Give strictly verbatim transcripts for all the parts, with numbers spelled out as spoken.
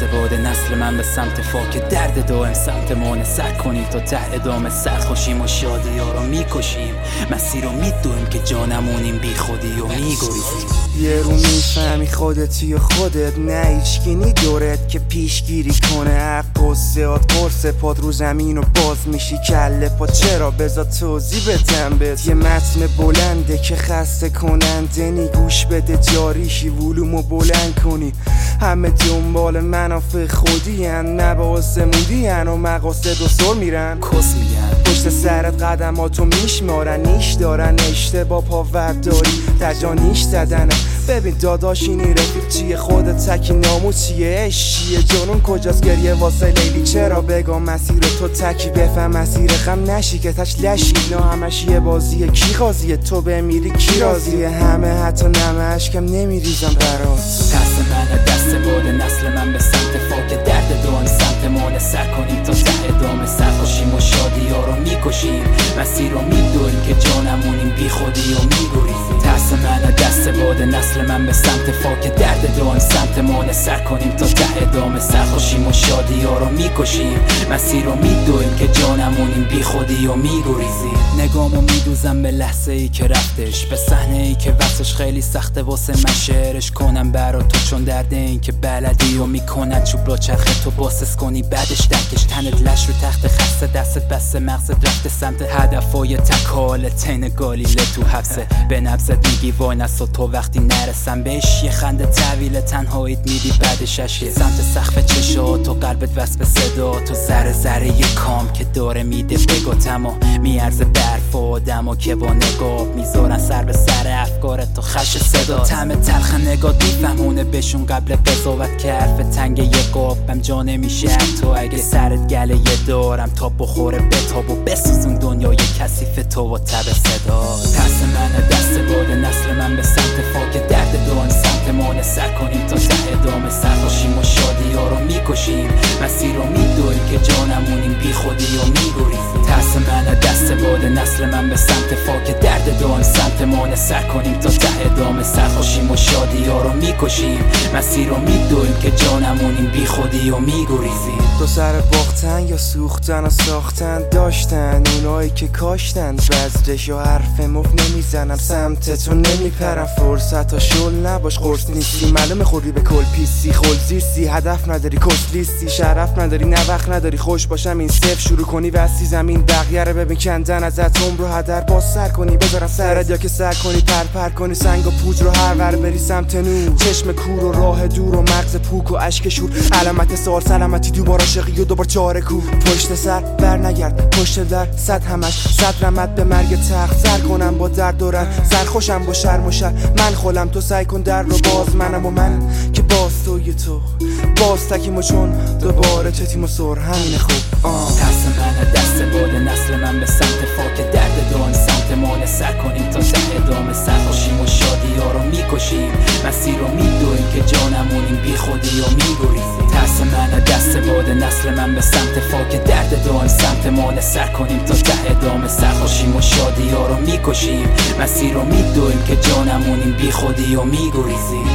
باد نسل من به سمت فاک درد دائم سمت مانه سر کنیم تا ته ادامه سرخوشیم و شادی ها رو میکشیم مسیر رو میدویم که جانمونیم بی خودی و میگریزیم. یه رو میفهمی خودتی و خودت نه هیچکی دورت که پیشگیری کنه حق و زیاد قرص پاد رو زمین و باز میشی کله پا چرا بذار توضیح بدم بهت. یه متن بلنده که خسته کننده نی گوش بده جاریشی ولومو بلند کنی. همه دنبال منافع خودی هن مباحث مودی هن و مقاصد و سر میرن کس میگن پشت سرت قدماتو میشمارن نیش دارن اشتباه پاورداری در جا نیش زدنه. ببین داداش اینی رفیق چیه خودت تکی نامو چیه عشق چیه جنون کجاست گریه واسه لیلی چرا بگم مسیر تو تکی بفهم مسیر غم نشی که تش لشی نه همش یه بازیه کی قاضیه تو بمیری کی راضیه همه حتی نمه اشکم نمیریزم برات. دست من دست باد نسل من به سمت فاک درد دائم سمت مانه سر کنیم تا ته ادامه سرخوشیم و شادی ها رو میکشیم مسیر رو میدویم که جانمونیم بی خودی و میگریزیم. دست من دست باد نسل من به سمت فاک درد دائم سمت مانه سر کنیم تا ته ادامه سرخوشیم و شادی ها رو میکشیم مسیر رو میدویم که جانمونیم بی خودی و میگریزیم. نگامو میدوزم به لحظه ای که رفتش به صحنه ای که وقتش خیلی سخته واسه من شعرش کنم برا تو چون درد این که بلدی و میکنن چوب را چرخه تو باسس کنی بعدش درکش تنت لش رو تخت خسته دستت بسته مغزت رفته سمت هدفای تکال تین گالیله تو حبسه به نبزت میگی وای نسا تو وقتی نرسم بهش یه خنده طویل تنهاییت میدی بعدش اشک سمت سقف چشات و قلبت وصل به صدا تو ذره ذره یه کام که داره میده بگاتم و میارزه برف و آدم که با نگاه میذارن سر به سر افکارت تو خش صدا طعم تلخ نگاه میفهمونه بهشون قبل قضاوت که حرف تنگ یه قابم جا نمیشه تو اگه سرت گله یه دارم تا بخوره بتاب و بسوزون دنیای کثیف تو و تب صدا. دست من دست باد نسل من به سمت فاک درد دائم سمت مانه سر کنیم تا ته ادامه سرخوشیم و شادی ها رو میکشیم مسیر رو میدویم که جانمونیم بی خودی و میگریزیم. دست من دست باد نسل من به سمت فاک درد دائم سمت مانه سر کنیم تا ته ادامه سرخوشیم و شادی ها رو میکشیم مسیر رو میدویم که جانمونیم بی خودی و میگریزیم. دو سر باختن یا سوختن و ساختن داشتن اونایی که کاشتن بزرش و حرف مف نمیزنم سمت تو نمیپرم فرصت ها شل نباش قرص نیستی معلومه خوری به کل پیسی خل زیستی هدف نداری کس لیستی شرف نداری نه وقت نداری خوش باشم این صف شروع کنی وسی زمین بقیه رو ببین کندن ازت عمر رو هدر باز سر کنی بذارم سرت یا که سر کنی پر پر کنی سنگ و پوچ رو هر ور بری سمت نور چشم کور و راه دور و مغز پوک و اشک شور علامت سوال سلامتی دوباره عاشقی و دوباره چاره کو پشت سر بر نگرد پشت در صد همش صد رمت به مرگ تخت سر کنم با درد و رنج سرخوشم با شرم و شر من خولم تو سعی کن در رو باز منم و من که باز توی تو باز تکیم و چون دوباره چتیم و سر همین خوب آه. دست من دست باد نسل من به سمت فاک درد دائم سمت مانه سر کنیم تا ته ادامه سرخوشیم و شادی ها رو میکشیم مسیر رو میدویم که جانمونیم بی خودی و میگریزیم. دست من دست باد نسل من به سمت فاک درد دائم سمت مانه سر کنیم تا ته ادامه سرخوشیم و شادی ها رو میکشیم مسیر رو میدویم که جانمونیم بی خودی و میگریزیم.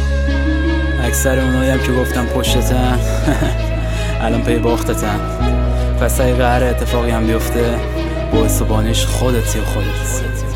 اکثر اونایی هم که گفتم پشتتن الان پی باختتن پس اگه قراره اتفاقی هم بیفته باعث و بانیش خودتی و خودت.